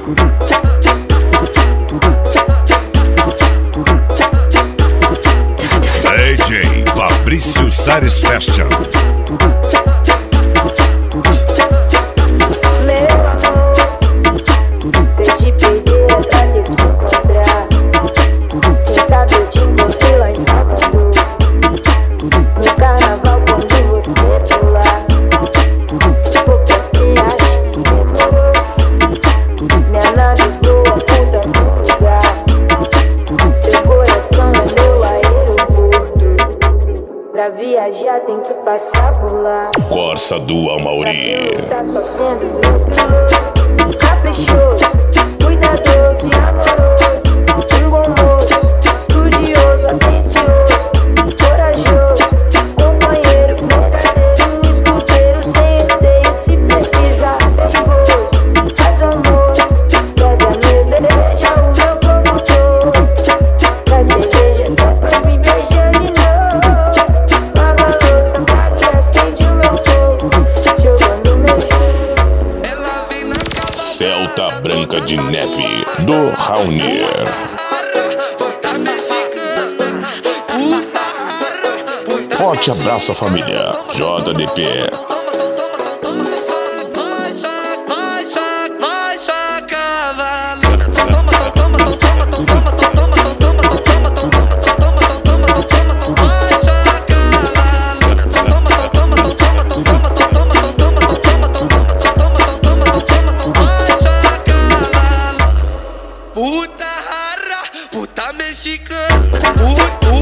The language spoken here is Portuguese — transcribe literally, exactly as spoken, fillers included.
D J Fabrício Sares Fashion. Pra viajar tem que passar por lá. Corsa do Amauri. Tá só sendo muito caprichoso, cuidadoso e amoroso. Um bom moço, estudioso, atencioso, corajoso, companheiro verdadeiro, um escuteiro sem receio. Se precisar, perigoso, faz o almoço, serve a mesa, deixa o meu corpo todo. Traz cerveja, depois me beija de novo. Celta Branca de Neve, do Raonier. Forte abraço à família J D P. Puta rara, puta mexicana, puta